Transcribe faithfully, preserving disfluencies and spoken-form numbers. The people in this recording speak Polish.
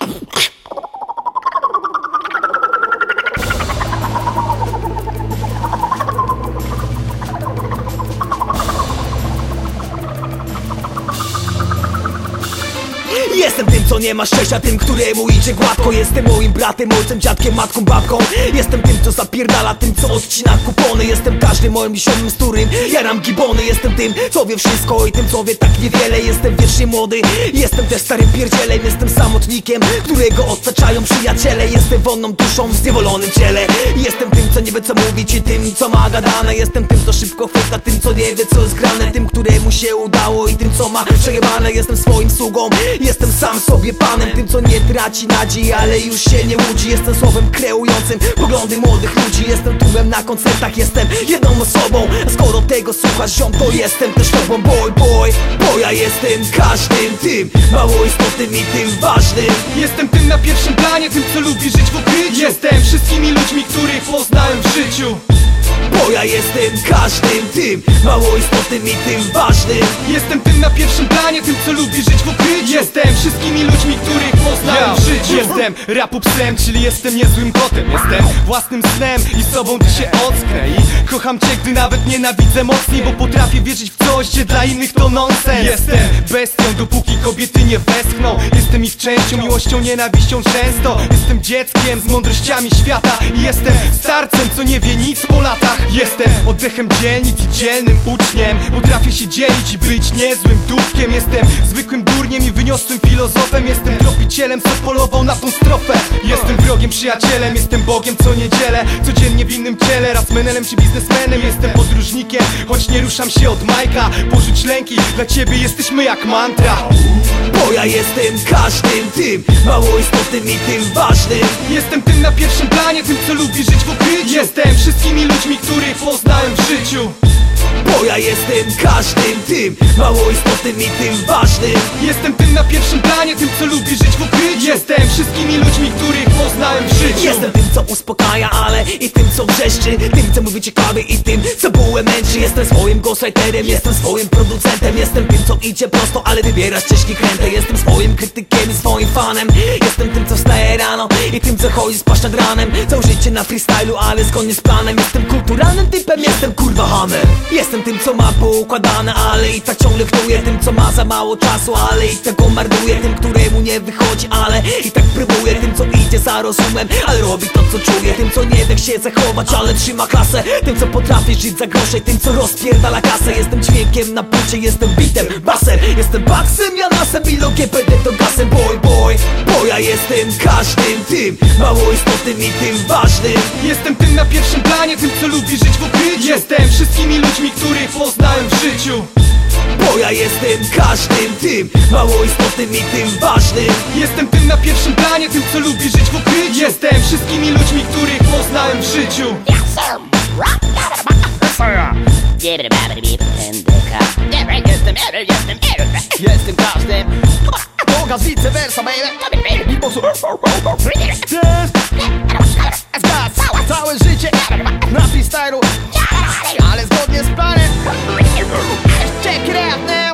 Jestem tym, co nie ma szczęścia, tym, któremu idzie gładko. Jestem moim bratem, ojcem, dziadkiem, matką, babką. Jestem tym, co zapierdala, tym, co odcina kupony. Jestem każdym moim ziomem, z którym jaram gibony. Jestem tym, co wie wszystko i tym, co wie tak niewiele. Jestem wiecznie młody, jestem też starym pierdzielem. Jestem samotnikiem, którego otaczają przyjaciele. Jestem wolną duszą w zniewolonym ciele. Jestem tym, co nie wie co mówić i tym, co ma gadane. Jestem tym, co szybko chwyta, tym, co nie wie co jest grane. Tym, któremu się udało i tym, co ma przejebane. Jestem swoim sługą, jestem sam sobie panem, tym co nie traci nadziei, ale już się nie łudzi. Jestem słowem kreującym poglądy młodych ludzi. Jestem tłumem na koncertach, jestem jedną osobą. A skoro tego słuchasz, ziom, to jestem też tobą. Boy, boy, bo ja jestem każdym tym mało istotnym i tym ważnym. Jestem tym na pierwszym planie, tym co lubi żyć w ukryciu. Jestem wszystkimi ludźmi, których poznałem w życiu. Bo ja jestem każdym tym mało istotnym i tym ważnym. Jestem tym na pierwszym planie, tym co lubi żyć w ukryciu. Jestem wszystkimi ludźmi, których poznałem w życiu. Jestem rapu psem, czyli jestem niezłym kotem. Jestem własnym snem i sobą ty się ocknę. I kocham cię, gdy nawet nienawidzę mocniej, bo potrafię wierzyć w coś, gdzie dla innych to nonsens. Jestem bestią, dopóki kobiety nie westchną. Jestem ich częścią, miłością, nienawiścią często. Jestem dzieckiem z mądrościami świata. I jestem starcem, co nie wie nic po latach. Jestem oddechem dzielnic i dzielnym uczniem. Potrafię się dzielić i być niezłym dupkiem. Jestem zwykłym durniem i wyniosłym filozofem. Jestem tropicielem, co polował na tą strofę. Jestem wrogiem, przyjacielem, jestem Bogiem co niedzielę. Codziennie w innym ciele, raz menelem czy biznesmenem. Jestem podróżnikiem, choć nie ruszam się od Majka. Porzuć lęki, dla ciebie jesteśmy jak mantra. Bo ja jestem każdym tym mało istotnym i tym ważnym. Jestem tym na pierwszym planie, tym co lubi żyć w ukryciu. Jestem wszystkimi ludźmi, których poznałem w życiu. Bo ja jestem każdym tym mało istotnym i tym ważnym. Jestem tym na pierwszym planie, tym co lubi żyć w ukryciu. Jestem wszystkimi ludźmi, których poznałem w życiu. Jestem tym, co uspokaja, ale i tym, co wrzeszczy. Tym, co mówi ciekawie i tym, co bułę męczy. Jestem swoim ghostwriterem, jestem swoim producentem. Jestem tym, co idzie prosto, ale wybiera ścieżki kręte. Jestem swoim krytykiem i swoim fanem. Jestem tym, co wstaje rano i tym, co chodzi spać nad ranem. Całe życie na freestylu, ale zgodnie z planem. Jestem kulturalnym typem, jestem kurwa hamem. Jestem tym, co ma poukładane, ale i tak ciągle knuje. Tym, co ma za mało czasu, ale i tak go marnuje. Tym, któremu nie wychodzi, ale i tak próbuje. Tym, co idzie za rozumem, ale robi to, co czuje. Tym, co nie wie się zachować, ale trzyma klasę. Tym, co potrafi żyć za grosze. Tym, co rozpierdala kasę. Jestem dźwiękiem na płycie, jestem bitem, basem. Jestem baksem, janasem i G P D to gasem. Boy, boy, bo ja jestem każdym tym mało istotnym i tym ważnym. Jestem tym na pierwszym planie, tym co lubi żyć w ukryciu. Jestem wszystkimi ludźmi, których poznałem w życiu. Bo ja jestem każdym tym mało istotnym i tym ważnym. Jestem tym na pierwszym planie, tym co lubi żyć w ukryciu. Jestem wszystkimi ludźmi, których poznałem w życiu. Jestem każdym. Bogaz, vice versa, baby. I po prostu całe życie na freestylu, ale zgodnie z planem. Check it out now.